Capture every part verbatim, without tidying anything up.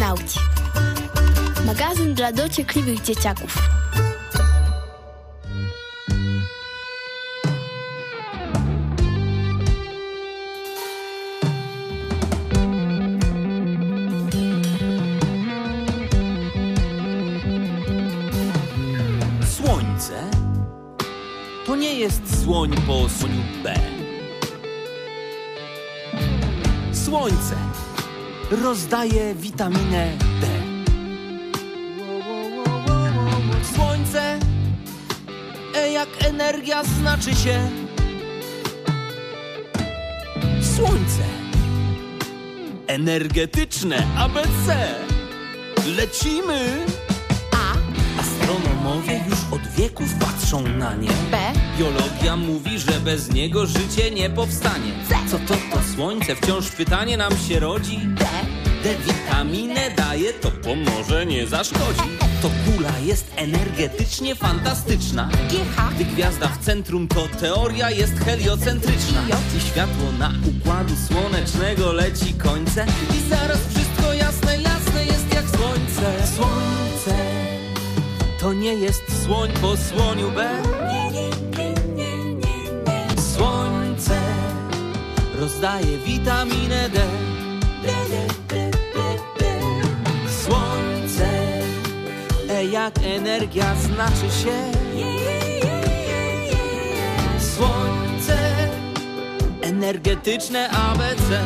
Radionauci. Magazyn dla dociekliwych dzieciaków. Słońce to nie jest słoń po słoniu B. Słońce rozdaje witaminę D. Słońce, E jak energia znaczy się. Słońce, energetyczne A B C. Lecimy! Astronomowie już od wieków patrzą na nie. B. Biologia mówi, że bez niego życie nie powstanie. C. Co to to słońce? Wciąż pytanie nam się rodzi. D. D witaminę daje, to pomoże, nie zaszkodzi. To kula jest energetycznie fantastyczna. G H. Gdy gwiazda w centrum, to teoria jest heliocentryczna. I światło na układu słonecznego leci końce. I zaraz wszystko jasne, jasne jest jak słońce. Słońce to nie jest słoń po słoniu B. Słońce rozdaje witaminę D. Słońce, E jak energia znaczy się. Słońce, energetyczne A B C.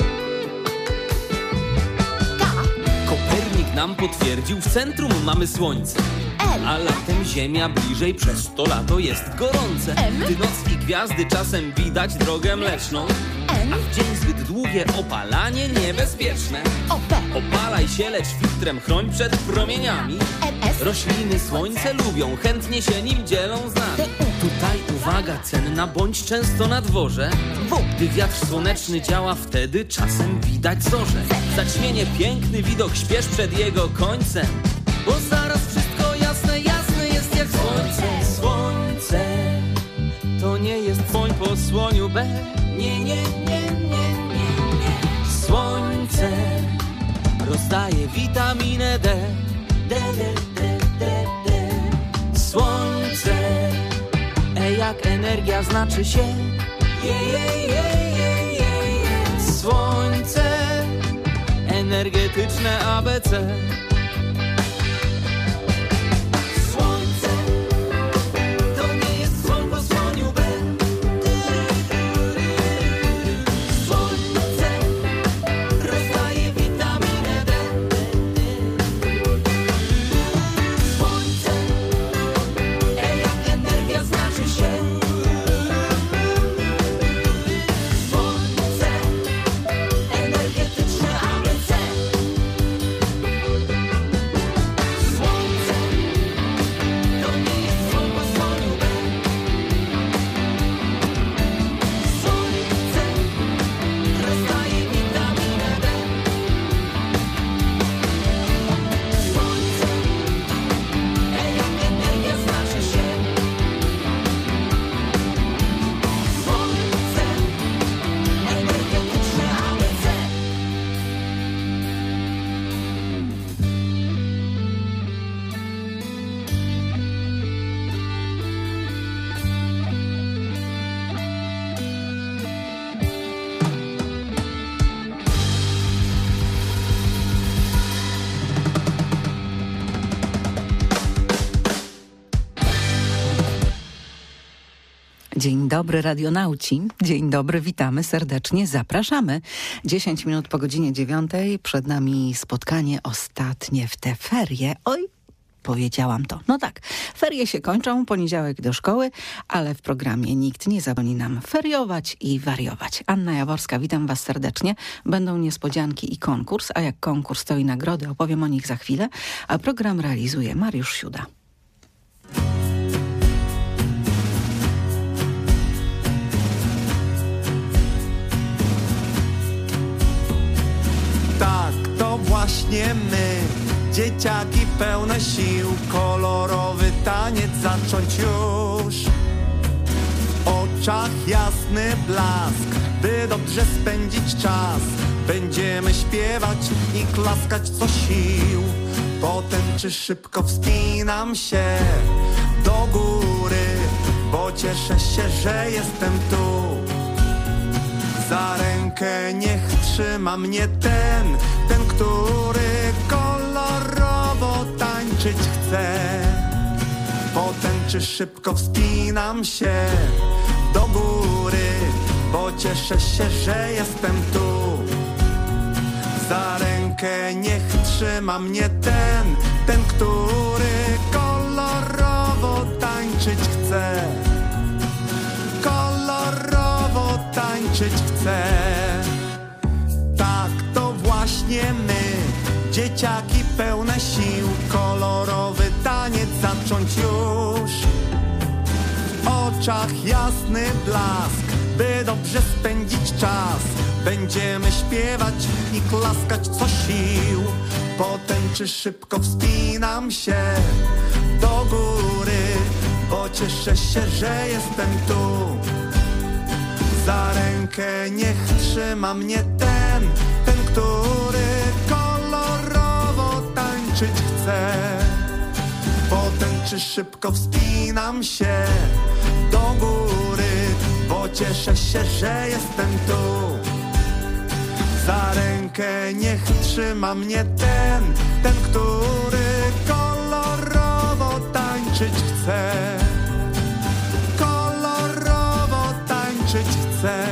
K. Kopernik nam potwierdził, w centrum mamy słońce. L. A latem ziemia bliżej, przez to lato jest gorące. M. Gdy noc i gwiazdy czasem widać drogę mleczną. N. A w dzień zbyt długie opalanie niebezpieczne. O P. Opalaj się, lecz filtrem chroń przed promieniami. M S. Rośliny słońce lubią, chętnie się nim dzielą z nami. Tutaj uwaga cenna, bądź często na dworze. W. Gdy wiatr słoneczny działa, wtedy czasem widać zorze. Zaćmienie piękny widok, śpiesz przed jego końcem. Bo zaraz wszystko jasne, jasne jest jak słońce. Słońce to nie jest słoń po słoniu B. Nie, nie, nie, nie, nie, nie. Słońce rozdaje witaminę D. D, D, D, D, D. Słońce, E jak energia znaczy się. Je, je, je, je, je, je. Słońce, energetyczne A B C. Dzień dobry radionauci, dzień dobry, witamy serdecznie, zapraszamy. dziesięć minut po godzinie dziewiątej, przed nami spotkanie ostatnie w te ferie. Oj, powiedziałam to. No tak, ferie się kończą, poniedziałek do szkoły, ale w programie nikt nie zaboni nam feriować i wariować. Anna Jaworska, witam was serdecznie. Będą niespodzianki i konkurs, a jak konkurs to i nagrody, opowiem o nich za chwilę, a program realizuje Mariusz Siuda. Tak, to właśnie my, dzieciaki pełne sił, kolorowy taniec zacząć już. W oczach jasny blask, by dobrze spędzić czas, Będziemy śpiewać i klaskać co sił. Potem czy szybko wspinam się do góry, bo cieszę się, że jestem tu. Za rękę niech trzyma mnie ten, ten, który kolorowo tańczyć chce. Potem czy szybko wspinam się do góry, bo cieszę się, że jestem tu. Za rękę niech trzyma mnie ten, ten, który kolorowo tańczyć chce. Kolorowo tańczyć chce. Tak, to właśnie my, dzieciaki pełne sił, kolorowy taniec zacząć już. W oczach jasny blask, by dobrze spędzić czas. Będziemy śpiewać i klaskać co sił. Potem czy szybko wspinam się do góry, bo cieszę się, że jestem tu. Za rękę niech trzyma mnie ten, ten, który kolorowo tańczyć chce. Potem czy szybko wspinam się do góry, bo cieszę się, że jestem tu. Za rękę niech trzyma mnie ten, ten, który kolorowo tańczyć chce. Kolorowo tańczyć chce.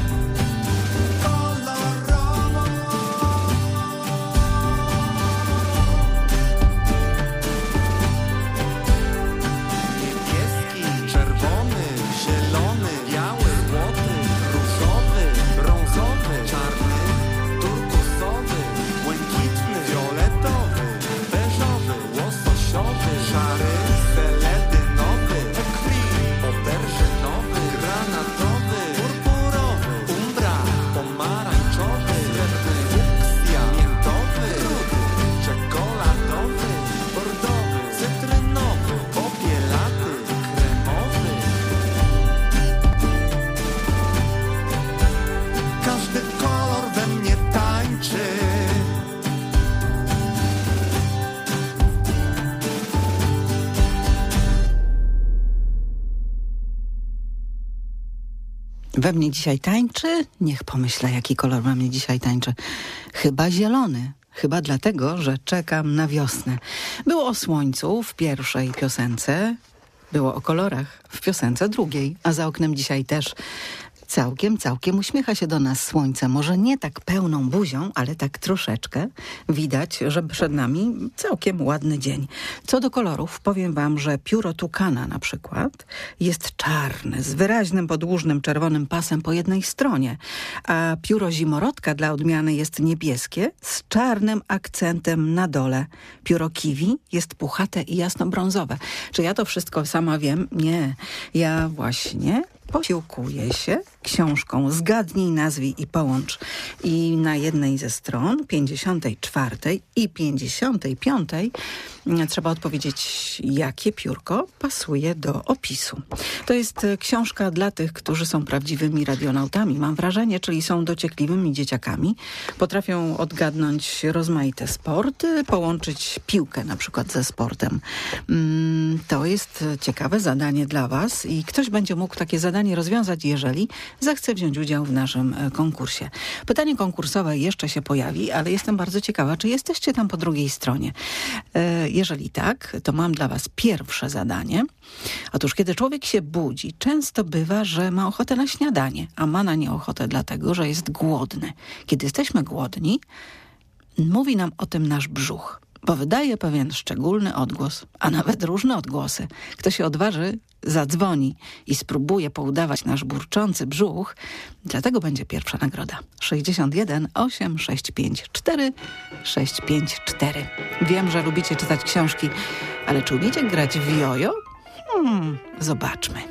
Kolorowo. Niebieski, czerwony, zielony, biały, złoty, różowy, brązowy, czarny, turkusowy, błękitny, fioletowy, beżowy, łososiowy, szary, seledynowy, ekwi, oberżynowy, granatowy, purpurowy, umbra, pomarańczowy, srebrny, fuksja, miętowy, rudy, czekoladowy, bordowy, cytrynowy, popielaty, kremowy. Każdy kolor we mnie tańczy. We mnie dzisiaj tańczy? Niech pomyślę, jaki kolor we mnie dzisiaj tańczy. Chyba zielony. Chyba dlatego, że czekam na wiosnę. Było o słońcu w pierwszej piosence, było o kolorach w piosence drugiej, a za oknem dzisiaj też całkiem, całkiem uśmiecha się do nas słońce. Może nie tak pełną buzią, ale tak troszeczkę. Widać, że przed nami całkiem ładny dzień. Co do kolorów, powiem wam, że pióro tukana na przykład jest czarne, z wyraźnym podłużnym czerwonym pasem po jednej stronie, a pióro zimorodka dla odmiany jest niebieskie z czarnym akcentem na dole. Pióro kiwi jest puchate i jasnobrązowe. Czy ja to wszystko sama wiem? Nie. Ja właśnie posiłkuję się książką Zgadnij, nazwij i połącz. I na jednej ze stron, pięćdziesiątej czwartej i pięćdziesiątej piątej, trzeba odpowiedzieć, jakie piórko pasuje do opisu. To jest książka dla tych, którzy są prawdziwymi radionautami, mam wrażenie, czyli są dociekliwymi dzieciakami. Potrafią odgadnąć rozmaite sporty, połączyć piłkę na przykład ze sportem. To jest ciekawe zadanie dla was i ktoś będzie mógł takie zadanie rozwiązać, jeżeli zechce wziąć udział w naszym konkursie. Pytanie konkursowe jeszcze się pojawi, ale jestem bardzo ciekawa, czy jesteście tam po drugiej stronie. Jeżeli tak, to mam dla was pierwsze zadanie. Otóż, kiedy człowiek się budzi, często bywa, że ma ochotę na śniadanie, a ma na nie ochotę dlatego, że jest głodny. Kiedy jesteśmy głodni, mówi nam o tym nasz brzuch, bo wydaje pewien szczególny odgłos, a nawet różne odgłosy. Kto się odważy, zadzwoni i spróbuje poudawać nasz burczący brzuch, dlatego będzie pierwsza nagroda. sześćdziesiąt jeden osiem sześć pięć cztery sześć pięć cztery. Wiem, że lubicie czytać książki, ale czy umiecie grać w jojo? Hmm, zobaczmy.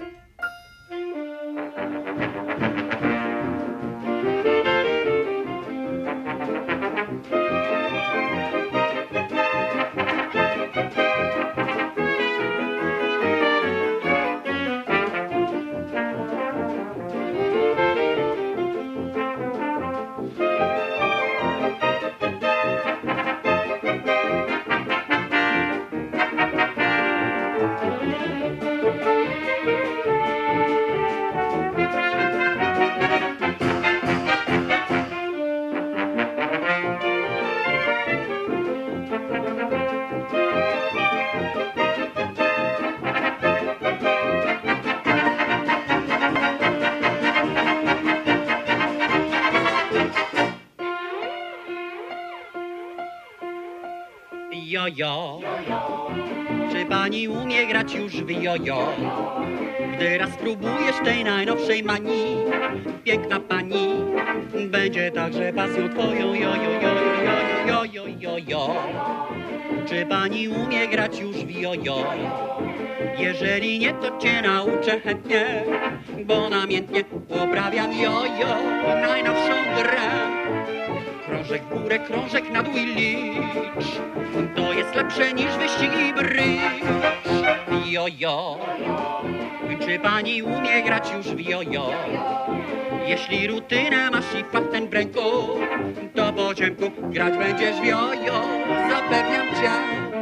Jojo, czy pani umie grać już w jojo? Gdy raz spróbujesz tej najnowszej manii, piękna pani będzie także pasją twoją. Jojo, jojo, jojo, jojo. Czy pani umie grać już w jojo? Jeżeli nie, to cię nauczę chętnie, bo namiętnie uprawiam jojo, najnowszą grę. Krążek w górę, krążek na dół i licz, to jest lepsze niż wyścig i brycz. Jojo, czy pani umie grać już w jojo? Jeśli rutynę masz i patent w ręku, to po ciemku grać będziesz w jojo, zapewniam cię.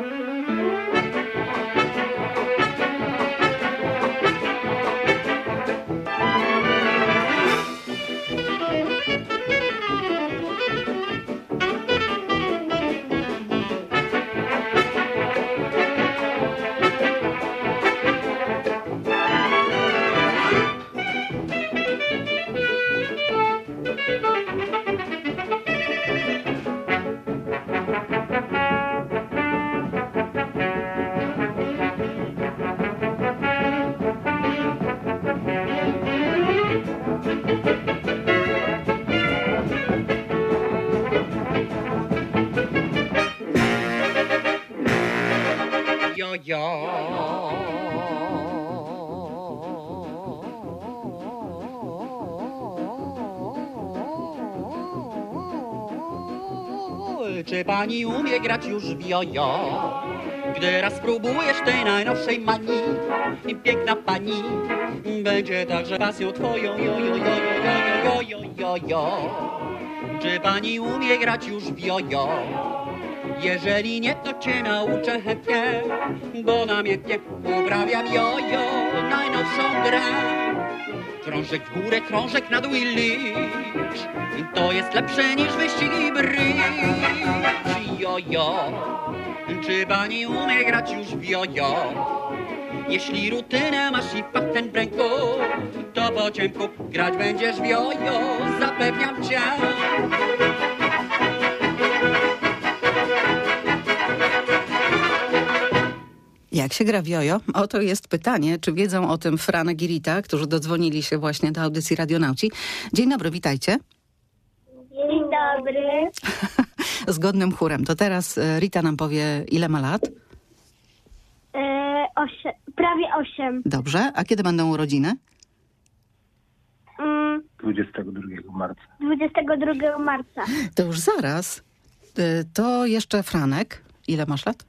Czy pani umie grać już w jojo? Gdy raz spróbujesz tej najnowszej manii, piękna pani będzie także pasją twoją. Jojo, jojo, jojo, jojo. Czy pani umie grać już w jojo? Jeżeli nie, to cię nauczę chętnie, bo namiętnie uprawiam jojo, najnowszą grę. Krążek w górę, krążek na dół i licz, to jest lepsze niż wyścig i brycz. Jojo, czy pani umie grać już w jojo? Jeśli rutynę masz i patent w ręku, to po ciemku grać będziesz w jojo, zapewniam cię. Jak się gra w jojo? Oto jest pytanie, czy wiedzą o tym Franek i Rita, którzy dodzwonili się właśnie do audycji Radionauci. Dzień dobry, witajcie. Dzień dobry. Zgodnym chórem. To teraz Rita nam powie, ile ma lat? E, osiem, prawie osiem. Dobrze, a kiedy będą urodziny? Mm, dwudziestego drugiego marca. dwudziestego drugiego marca. To już zaraz. To jeszcze Franek. Ile masz lat?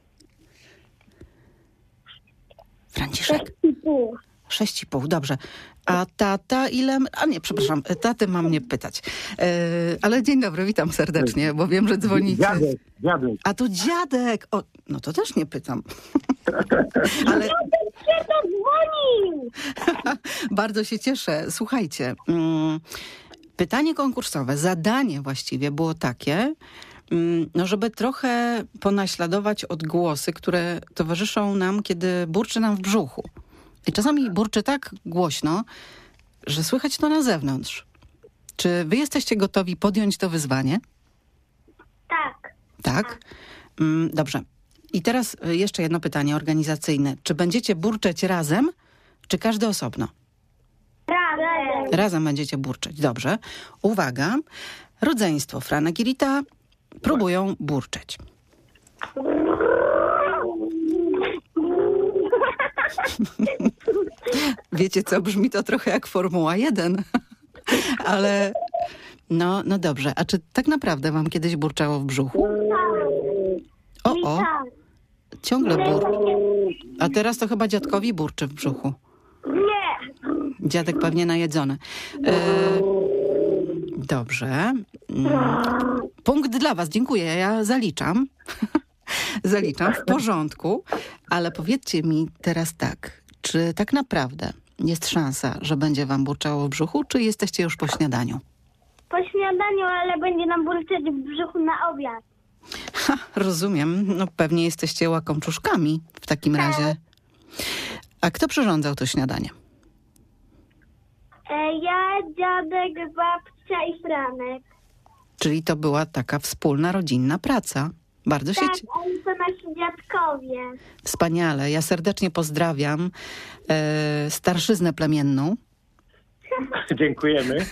Franciszek. Sześć i pół. Sześć i pół, dobrze. A tata ile... A nie, przepraszam, taty mam nie pytać. Yy, ale dzień dobry, witam serdecznie, bo wiem, że dzwonicie. Dziadek, dziadek. A to dziadek! O, no to też nie pytam. Ale Dziadek się dodzwonił! bardzo się cieszę. Słuchajcie, mm, pytanie konkursowe, zadanie właściwie było takie, mm, no żeby trochę ponaśladować odgłosy, które towarzyszą nam, kiedy burczy nam w brzuchu. I czasami burczy tak głośno, że słychać to na zewnątrz. Czy wy jesteście gotowi podjąć to wyzwanie? Tak. Tak? Mm, dobrze. I teraz jeszcze jedno pytanie organizacyjne. Czy będziecie burczeć razem, czy każdy osobno? Razem. Razem będziecie burczeć. Dobrze. Uwaga. Rodzeństwo Franek i Rita próbują burczeć. Wiecie co, brzmi to trochę jak Formuła jeden. Ale no, no dobrze. A czy tak naprawdę wam kiedyś burczało w brzuchu? O, o. Ciągle burczy. A teraz to chyba dziadkowi burczy w brzuchu. Nie. Dziadek pewnie najedzony. E, dobrze. Punkt dla was. Dziękuję. Ja zaliczam. Zaliczam. W porządku. Ale powiedzcie mi teraz tak. Czy tak naprawdę jest szansa, że będzie wam burczało w brzuchu, czy jesteście już po śniadaniu? Po śniadaniu, ale będzie nam burczeć w brzuchu na obiad. Ha, rozumiem. No pewnie jesteście łakomczuszkami w takim razie. A kto przyrządzał to śniadanie? E, ja, dziadek, babcia i Franek. Czyli to była taka wspólna, rodzinna praca. Bardzo się... Tak, cie- ale to nasi dziadkowie. Wspaniale. Ja serdecznie pozdrawiam e, starszyznę plemienną. Dziękujemy.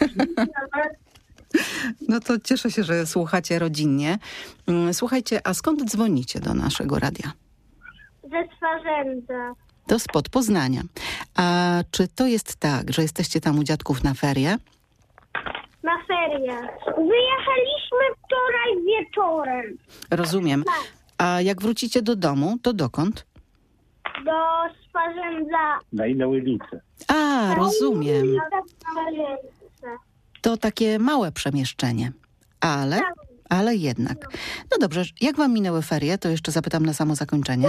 No to cieszę się, że słuchacie rodzinnie. Mm, Słuchajcie, a skąd dzwonicie do naszego radia? Ze Swarzędza. To spod Poznania. A czy to jest tak, że jesteście tam u dziadków na ferie? Na ferie. Wyjechaliśmy wczoraj wieczorem Rozumiem. A jak wrócicie do domu, to dokąd? do Swarzędza. Na inną ulicę. A, rozumiem. Na Swarzędza. To takie małe przemieszczenie. Ale, ale jednak. No dobrze, jak wam minęły ferie? To jeszcze zapytam na samo zakończenie.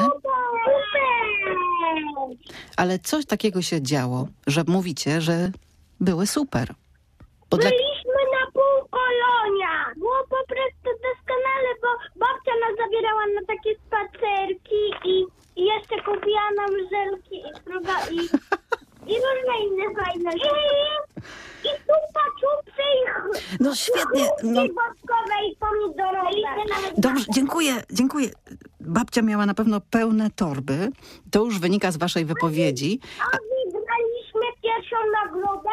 Ale coś takiego się działo, że mówicie, że były super. Bo dla... Byliśmy na pół kolonia. Było po prostu doskonale, bo babcia nas zabierała na takie spacerki i, i jeszcze kupiła nam żelki i fruga i, i różne inne fajne rzeczy. I supa, czupsy i ch- No świetnie. No, i bobkowe i pomidorowe. dobrze, dziękuję, dziękuję. Babcia miała na pewno pełne torby. To już wynika z waszej wypowiedzi. A wygraliśmy pierwszą nagrodę.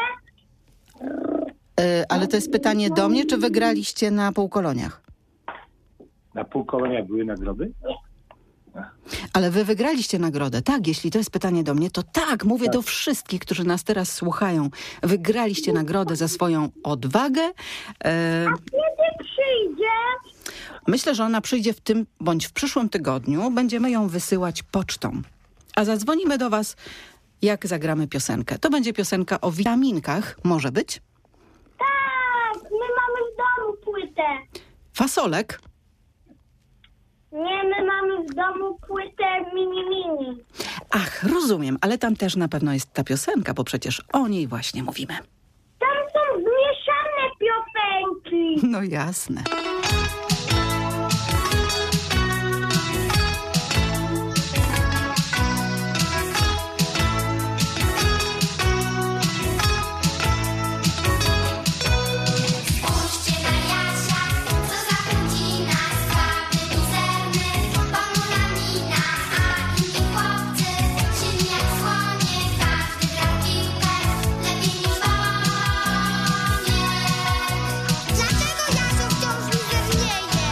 Y, ale to jest pytanie do mnie, czy wygraliście na półkoloniach? Na pół kolonia były nagrody? Ale wy wygraliście nagrodę. Tak, jeśli to jest pytanie do mnie, to tak, mówię do wszystkich, którzy nas teraz słuchają. Wygraliście nagrodę za swoją odwagę. Y, Kiedy przyjdzie? myślę, że ona przyjdzie w tym bądź w przyszłym tygodniu. Będziemy ją wysyłać pocztą. A zadzwonimy do was, jak zagramy piosenkę. To będzie piosenka o witaminkach. Może być? Tak, my mamy w domu płytę. Fasolek. Nie, my mamy w domu płytę mini-mini. Ach, rozumiem, ale tam też na pewno jest ta piosenka, bo przecież o niej właśnie mówimy. Tam są zmieszane piosenki. No jasne. Spójrzcie na Jasia, co za chudzina, słaby, mizerny, ponura mina, a inni chłopcy, silni jak słonie, każdy gra w piłkę, lepiej niż Boniek. Dlaczego Jasio wciąż mizernieje?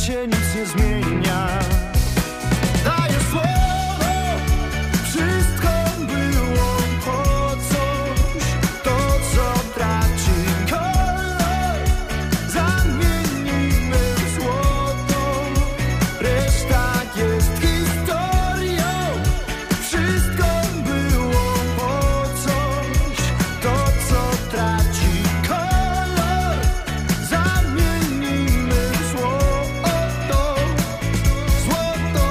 się nic nie zmienia. Daję słowo, wszystko było po coś. To co traci kolor, zamienimy w złoto. Reszta jest historią. Wszystko było po coś. To co traci kolor, zamienimy w złoto. Złoto.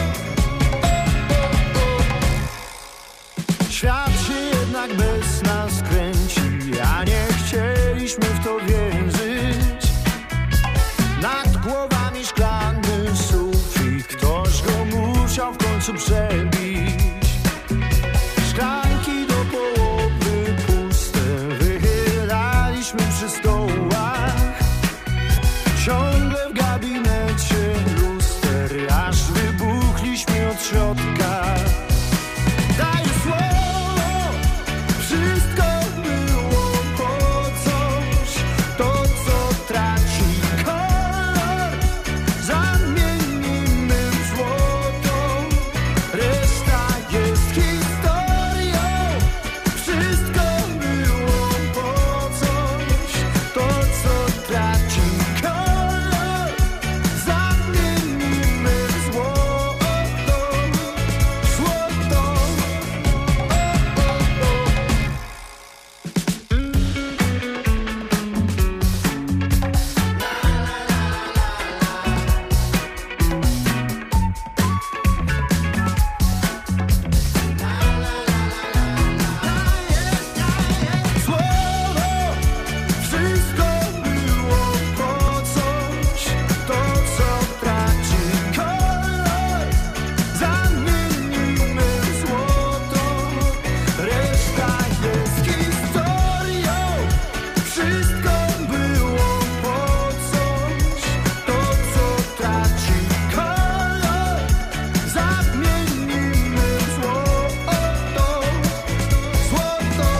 Świat się jednak bez nas kręci, a nie chcieliśmy w to wierzyć. Nad głowami szklany sufit, ktoś go musiał w końcu przebić. Szklanki do połowy puste, wychylaliśmy przy stołach. Ciągle w gabinecie luster, aż wybuchliśmy od środka. Daję słowo, wszystko było po coś. To co traci kolor, zamienimy w złoto. Reszta jest historią. Wszystko było po coś. To co traci kolor, zamienimy w złoto. Złoto. Słowo, wszystko było po coś. To co traci kolor, zamienimy w złoto. Reszta jest historią. Wszystko było po coś. To co traci kolor, zamienimy w złoto. Złoto.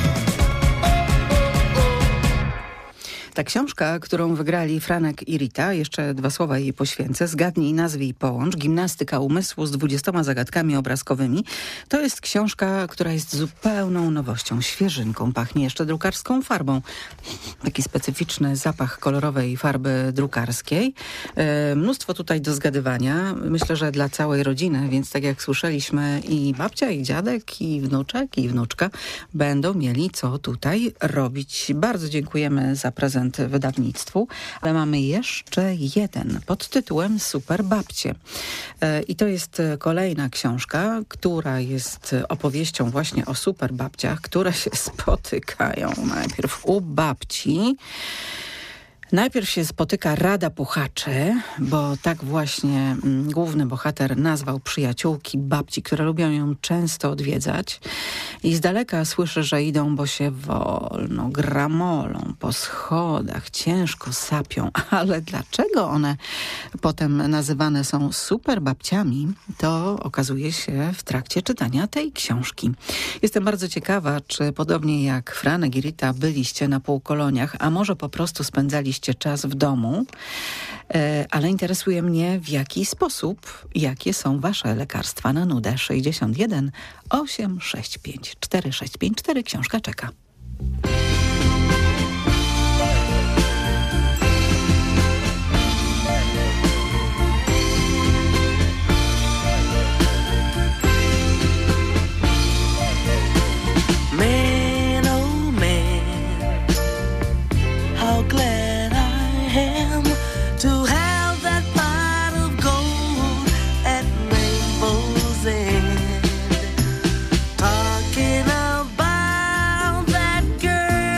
Ta książka, którą wygrali Franek i Rita, jeszcze dwa słowa jej poświęcę, Zgadnij, nazwij i połącz, gimnastyka umysłu z dwudziestoma zagadkami obrazkowymi, to jest książka, która jest zupełną nowością, świeżynką, pachnie jeszcze drukarską farbą. Taki specyficzny zapach kolorowej farby drukarskiej. E, mnóstwo tutaj do zgadywania, myślę, że dla całej rodziny, więc tak jak słyszeliśmy, i babcia, i dziadek, i wnuczek, i wnuczka będą mieli co tutaj robić. Bardzo dziękujemy za prezent wydawnictwu, ale mamy jeszcze jeden pod tytułem Super Babcie. E, I to jest kolejna książka, która jest opowieścią właśnie o super babciach, które się spotykają najpierw u babci. Najpierw się spotyka Rada Puchaczy, bo tak właśnie mm, główny bohater nazwał przyjaciółki babci, które lubią ją często odwiedzać. I z daleka słyszy, że idą, bo się wolno, gramolą po schodach, ciężko sapią. Ale dlaczego one potem nazywane są super babciami, to okazuje się w trakcie czytania tej książki. Jestem bardzo ciekawa, czy podobnie jak Franek i Rita byliście na półkoloniach, a może po prostu spędzaliście czas w domu, ale interesuje mnie, w jaki sposób, jakie są wasze lekarstwa na nudę. sześćdziesiąt jeden osiem sześć pięć cztery sześć pięć cztery. Książka czeka. Man, oh man, how glad I am to have that pot of gold at Rainbow's End. Talking about that girl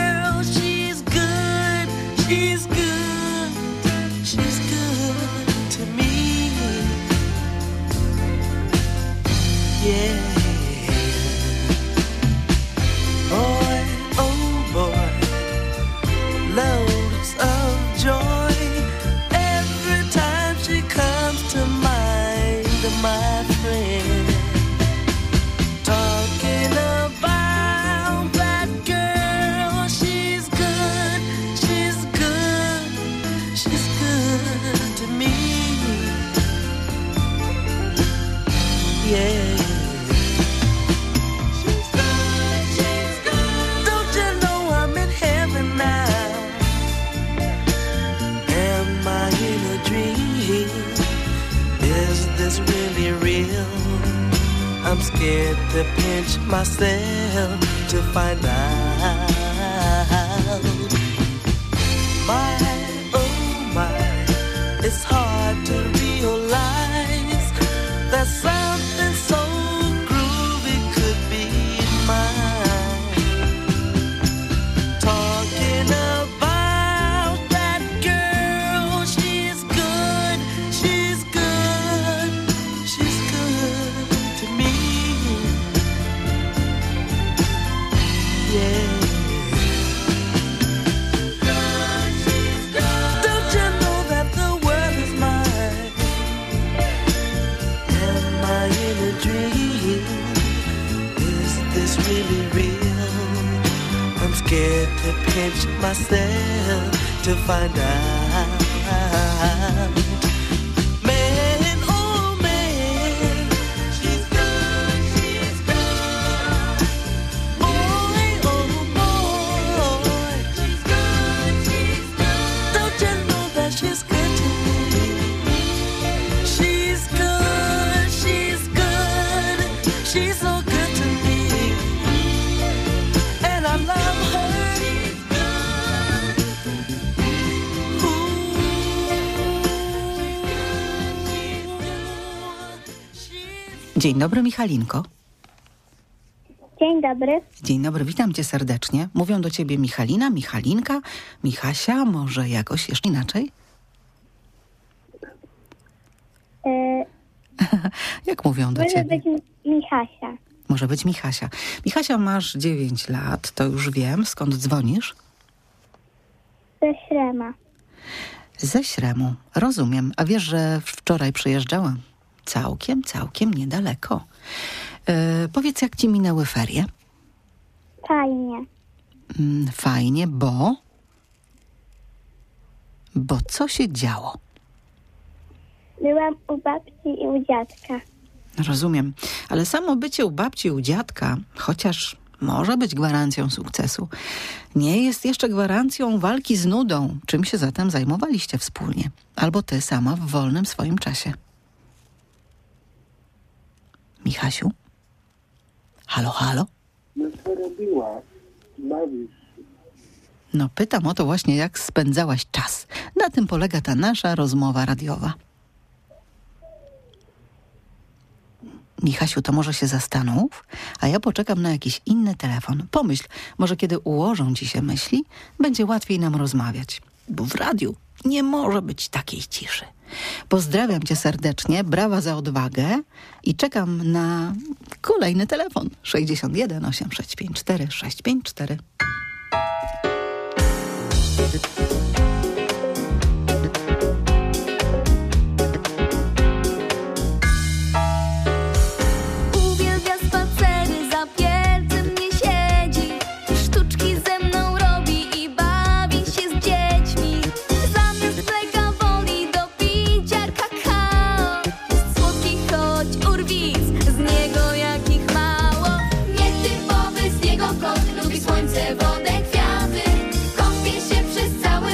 this really real? I'm scared to pinch myself to find out. My, oh my, it's hard to realize that something so groovy could be mine. Talking about that girl, she's good, she's good, she's good to me. Yeah. Don't you know that the world is mine? Am I in a dream? Is this really real? I'm scared to pinch myself to find out. Man, oh man, she's good, she's good. Boy, oh boy, she's good, she's good. Don't you know that she's good to me? She's good, she's good, she's so good to me. And I love her. Dzień dobry, Michalinko. Dzień dobry. Dzień dobry, witam cię serdecznie. Mówią do ciebie Michalina, Michalinka, Michasia, może jakoś jeszcze inaczej? E, Jak mówią do może ciebie? być Mi- Michasia. Może być Michasia. Michasia, masz dziewięć lat, to już wiem. Skąd dzwonisz? Ze Śrema. Ze Śremu. Rozumiem. A wiesz, że wczoraj przyjeżdżałam? Całkiem, całkiem niedaleko. E, powiedz, jak ci minęły ferie? Fajnie. Mm, fajnie, bo... Bo co się działo? Byłam u babci i u dziadka. Rozumiem. Ale samo bycie u babci i u dziadka, chociaż może być gwarancją sukcesu, nie jest jeszcze gwarancją walki z nudą. Czym się zatem zajmowaliście wspólnie? Albo ty sama w wolnym swoim czasie? Michasiu? Halo, halo? No co robiła? Bawisz się. No pytam o to właśnie, jak spędzałaś czas. Na tym polega ta nasza rozmowa radiowa. Michasiu, to może się zastanów, a ja poczekam na jakiś inny telefon. Pomyśl, może kiedy ułożą ci się myśli, będzie łatwiej nam rozmawiać. Bo w radiu nie może być takiej ciszy. Pozdrawiam cię serdecznie, brawa za odwagę i czekam na kolejny telefon. sześćdziesiąt jeden osiemset sześćdziesiąt pięć cztery sześć pięć cztery. Uwielbia spacery, za piecem nie siedzi, sztuczki ze mną robi i bawi się z dziećmi. Zamiast mleka woli do picia kakao, słodki choć urwis, z niego jakich mało. Nietypowy z niego kot, lubi słońce, wodę, kwiaty, kąpie się przez cały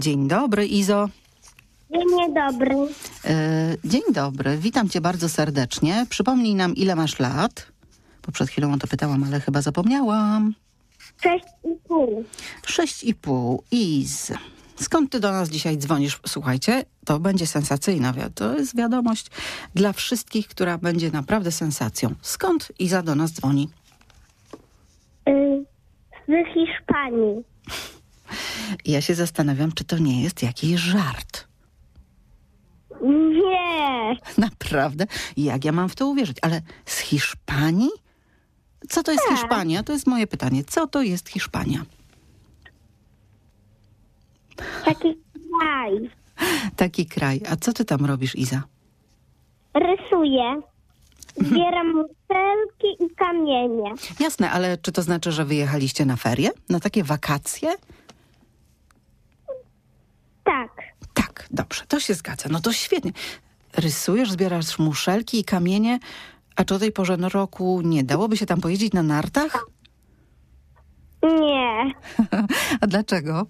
Dzień dobry, Izo. Dzień dobry. E, dzień dobry, witam cię bardzo serdecznie. Przypomnij nam, ile masz lat? Bo przed chwilą o to pytałam, ale chyba zapomniałam. Sześć i pół. Sześć i pół. Iz. Skąd ty do nas dzisiaj dzwonisz? Słuchajcie, to będzie sensacyjna. wi- To jest wiadomość dla wszystkich, która będzie naprawdę sensacją. Skąd Iza do nas dzwoni? Y, z Hiszpanii. Ja się zastanawiam, czy to nie jest jakiś żart. Nie. Naprawdę? Jak ja mam w to uwierzyć? Ale z Hiszpanii? Co to jest Tak. Hiszpania? To jest moje pytanie. Co to jest Hiszpania? Taki kraj. Taki kraj. A co ty tam robisz, Iza? Rysuję. Zbieram muszelki i kamienie. Jasne, ale czy to znaczy, że wyjechaliście na ferie? Na takie wakacje? Tak. Tak, dobrze, to się zgadza. No to świetnie. Rysujesz, zbierasz muszelki i kamienie, a czy o tej porze no roku nie dałoby się tam pojeździć na nartach? Nie. A dlaczego?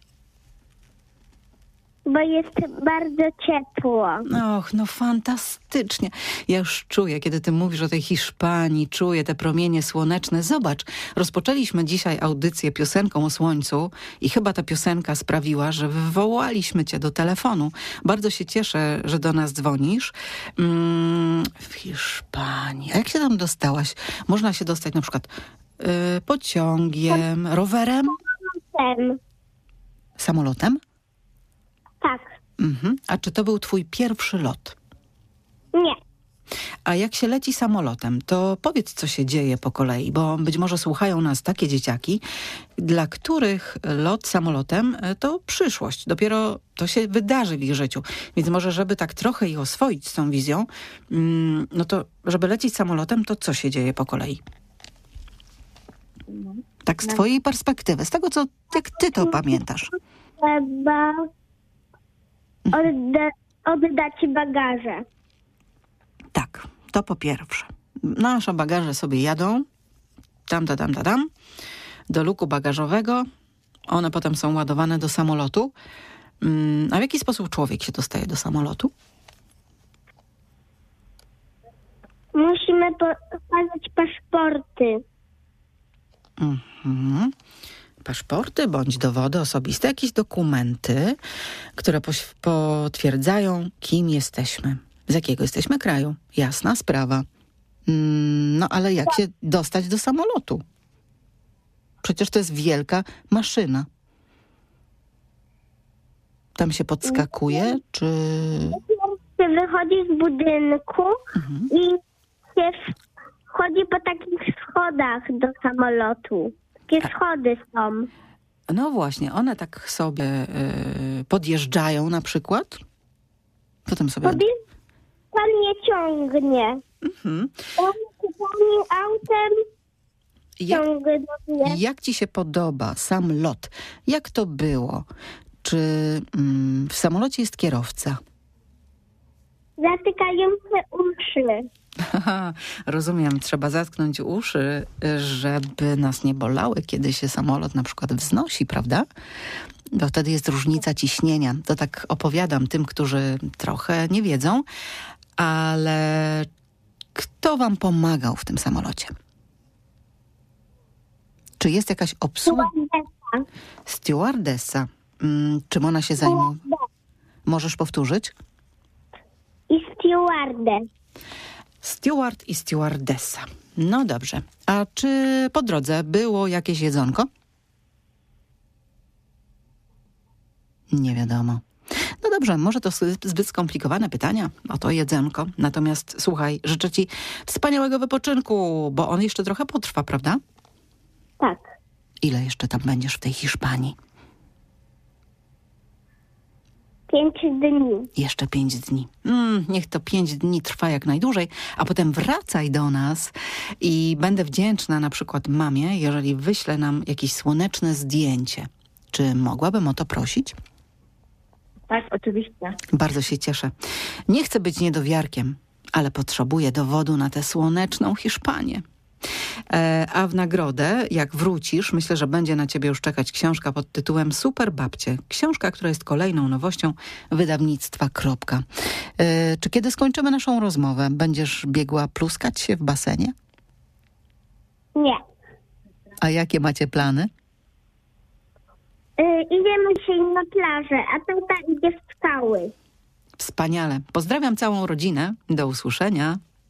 Bo jest bardzo ciepło. Och, no fantastycznie. Ja już czuję, kiedy ty mówisz o tej Hiszpanii, czuję te promienie słoneczne. Zobacz, rozpoczęliśmy dzisiaj audycję piosenką o słońcu i chyba ta piosenka sprawiła, że wywołaliśmy cię do telefonu. Bardzo się cieszę, że do nas dzwonisz. Mm, w Hiszpanii. A jak się tam dostałaś? Można się dostać na przykład y, pociągiem, rowerem, Ten. samolotem? Tak. Mhm. A czy to był twój pierwszy lot? Nie. A jak się leci samolotem, to powiedz, co się dzieje po kolei, bo być może słuchają nas takie dzieciaki, dla których lot samolotem e, to przyszłość. Dopiero to się wydarzy w ich życiu. Więc może, żeby tak trochę ich oswoić z tą wizją, mm, no to żeby lecieć samolotem, to co się dzieje po kolei? Tak z twojej perspektywy, z tego, co jak ty to pamiętasz. Trzeba odda- oddać bagaże. Tak, to po pierwsze. Nasze bagaże sobie jadą, tam, tam, tam, tam, tam, do luku bagażowego. One potem są ładowane do samolotu. Mm, a w jaki sposób człowiek się dostaje do samolotu? Musimy pokazać paszporty. Mhm. Paszporty bądź dowody osobiste, jakieś dokumenty, które poś- potwierdzają, kim jesteśmy. Z jakiego jesteśmy kraju. Jasna sprawa. Mm, no ale jak się dostać do samolotu? Przecież to jest wielka maszyna. Tam się podskakuje, czy... Się wychodzi z budynku i się wchodzi po takich schodach do samolotu. Takie schody są. No właśnie, one tak sobie y, podjeżdżają na przykład. Potem sobie... Sobie pan nie ciągnie. Mhm. On pani autem Jak, ciągnie. jak ci się podoba sam lot? Jak to było? Czy mm, w samolocie jest kierowca? Zatykające uszy. Haha, rozumiem, trzeba zatknąć uszy, żeby nas nie bolały, kiedy się samolot na przykład wznosi, prawda? Bo wtedy jest różnica ciśnienia. To tak opowiadam tym, którzy trochę nie wiedzą, ale kto wam pomagał w tym samolocie? Czy jest jakaś obsługa? Stewardessa. Stewardessa. Mm, czym ona się zajmuje? Możesz powtórzyć? I stewardę. Steward i stewardessa. No dobrze. A czy po drodze było jakieś jedzonko? Nie wiadomo. No dobrze, może to zbyt skomplikowane pytania o to jedzonko. Natomiast słuchaj, życzę ci wspaniałego wypoczynku, bo on jeszcze trochę potrwa, prawda? Tak. Ile jeszcze tam będziesz w tej Hiszpanii? Pięć dni. Jeszcze pięć dni. Mm, niech to pięć dni trwa jak najdłużej, a potem wracaj do nas i będę wdzięczna na przykład mamie, jeżeli wyśle nam jakieś słoneczne zdjęcie. Czy mogłabym o to prosić? Tak, oczywiście. Bardzo się cieszę. Nie chcę być niedowiarkiem, ale potrzebuję dowodu na tę słoneczną Hiszpanię. E, a w nagrodę, jak wrócisz, myślę, że będzie na ciebie już czekać książka pod tytułem Super Babcie. Książka, która jest kolejną nowością wydawnictwa Kropka. E, czy kiedy skończymy naszą rozmowę, będziesz biegła pluskać się w basenie? Nie. A jakie macie plany? Y, idziemy się na plażę, a tata idzie w skały. Wspaniale. Pozdrawiam całą rodzinę. Do usłyszenia.